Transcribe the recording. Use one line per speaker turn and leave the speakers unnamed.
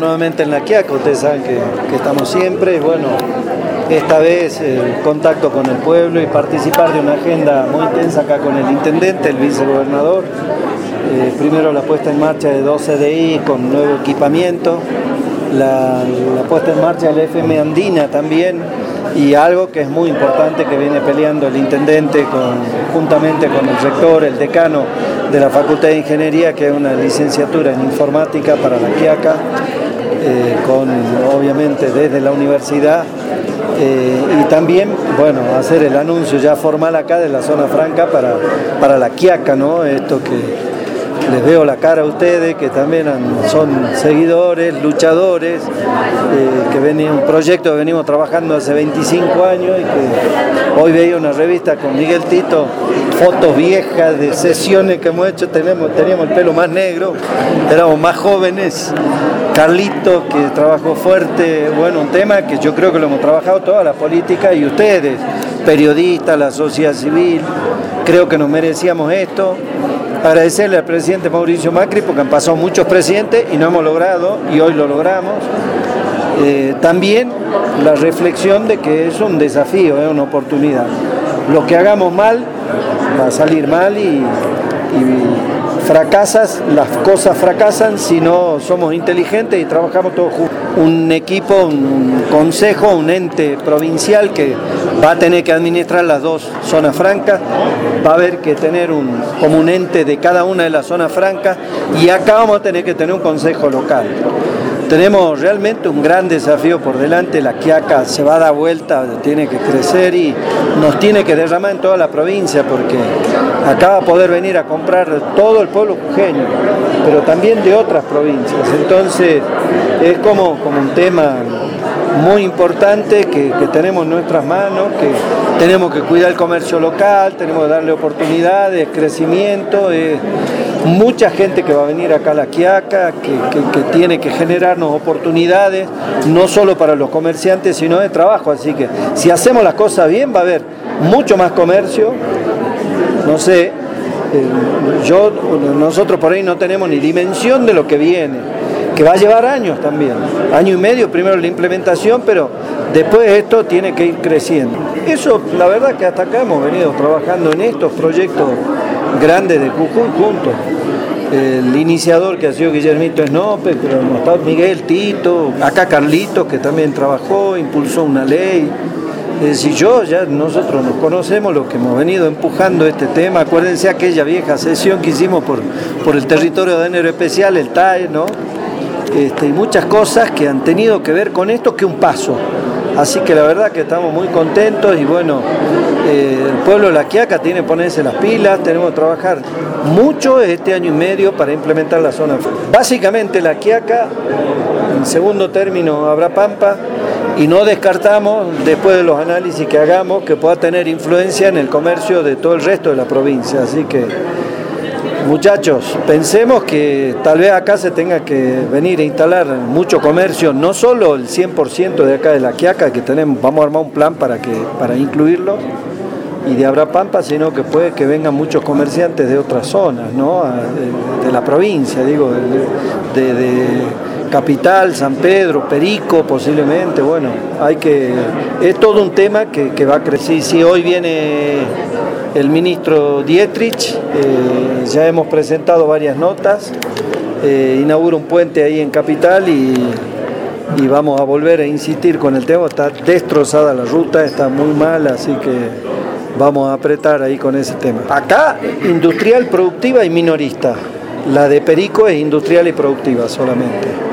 nuevamente en La Quiaca, ustedes saben que estamos siempre, y bueno, esta vez el contacto con el pueblo y participar de una agenda muy intensa acá con el intendente, el vicegobernador. Primero la puesta en marcha de 2 CDI con nuevo equipamiento, la puesta en marcha del FM Andina también, y algo que es muy importante que viene peleando el intendente juntamente con el rector, el decano de la Facultad de Ingeniería, que es una licenciatura en informática para La Quiaca, obviamente desde la universidad, y también, bueno, hacer el anuncio ya formal acá de la zona franca para La Quiaca, ¿no? Esto que les veo la cara a ustedes, que también son seguidores, luchadores, que un proyecto que venimos trabajando hace 25 años y que hoy veía una revista con Miguel Tito, fotos viejas de sesiones que hemos hecho, teníamos el pelo más negro, éramos más jóvenes, Carlito, que trabajó fuerte, bueno, un tema que yo creo que lo hemos trabajado toda la política y ustedes, periodistas, la sociedad civil, creo que nos merecíamos esto. Agradecerle al presidente Mauricio Macri porque han pasado muchos presidentes y no hemos logrado, y hoy lo logramos. También la reflexión de que es un desafío, es una oportunidad. Lo que hagamos mal va a salir mal y las cosas fracasan si no somos inteligentes y trabajamos todos juntos. Un equipo, un consejo, un ente provincial que va a tener que administrar las dos zonas francas, va a haber que tener como un ente de cada una de las zonas francas, y acá vamos a tener que tener un consejo local. Tenemos realmente un gran desafío por delante. La Quiaca se va a dar vuelta, tiene que crecer y nos tiene que derramar en toda la provincia, porque acá va a poder venir a comprar todo el pueblo jujeño, pero también de otras provincias. Entonces es como un tema muy importante que tenemos en nuestras manos, que tenemos que cuidar el comercio local, tenemos que darle oportunidades, crecimiento. Mucha gente que va a venir acá a La Quiaca, que tiene que generarnos oportunidades, no solo para los comerciantes, sino de trabajo. Así que si hacemos las cosas bien, va a haber mucho más comercio. No sé, nosotros por ahí no tenemos ni dimensión de lo que viene, que va a llevar años también, año y medio primero la implementación, pero después esto tiene que ir creciendo. Eso, la verdad que hasta acá hemos venido trabajando en estos proyectos grandes de Jujuy juntos. El iniciador que ha sido Guillermito Snope, pero no está Miguel Tito, acá Carlitos, que también trabajó, impulsó una ley. Es decir, nosotros nos conocemos, los que hemos venido empujando este tema. Acuérdense aquella vieja sesión que hicimos por el territorio de Enero Especial, el TAE, ¿no? Y muchas cosas que han tenido que ver con esto, que un paso. Así que la verdad que estamos muy contentos y bueno, el pueblo de La Quiaca tiene que ponerse las pilas, tenemos que trabajar mucho este año y medio para implementar la zona. Básicamente La Quiaca, en segundo término Abrapampa, y no descartamos, después de los análisis que hagamos, que pueda tener influencia en el comercio de todo el resto de la provincia. Así que, muchachos, pensemos que tal vez acá se tenga que venir a instalar mucho comercio, no solo el 100% de acá de La Quiaca, que vamos a armar un plan para incluirlo, y de Abrapampa, sino que puede que vengan muchos comerciantes de otras zonas, ¿no? De la provincia, digo, de Capital, San Pedro, Perico, posiblemente. Bueno, es todo un tema que va a crecer. Sí, hoy viene el ministro Dietrich, ya hemos presentado varias notas, inaugura un puente ahí en Capital y vamos a volver a insistir con el tema. Está destrozada la ruta, está muy mal, así que vamos a apretar ahí con ese tema. Acá, industrial, productiva y minorista. La de Perico es industrial y productiva solamente.